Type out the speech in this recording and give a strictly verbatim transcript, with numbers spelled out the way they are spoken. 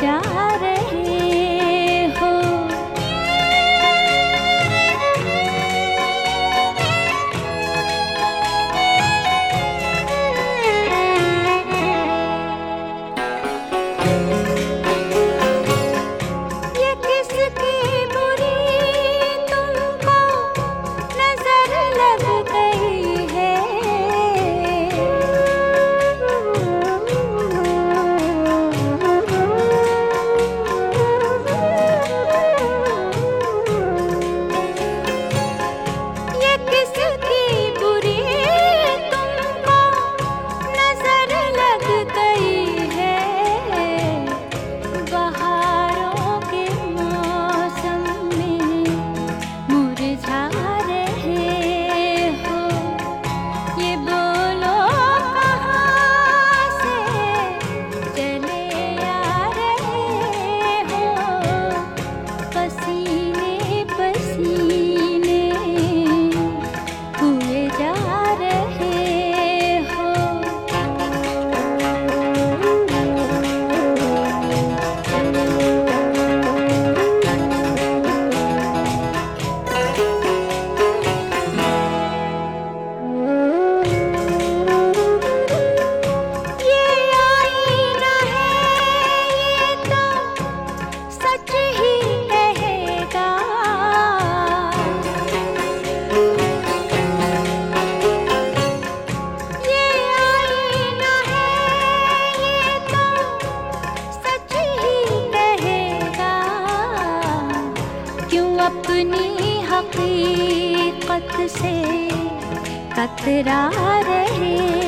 जा रहे हो। ये किसकी बुरी तुमको नजर लग गई है, ये किसकी बुरी तुमको नजर लग गई है। बहारों के मौसम में मुरझा रहे हो। ये बोलो कहाँ से चले आ रहे हो। पसीने पसीने हुए जा रहे हो। ये आईना है, ये तो सच ही कहेगा। ये आईना है, ये तो सच ही कहेगा। क्यों अपनी हकीकत से कतरा रहे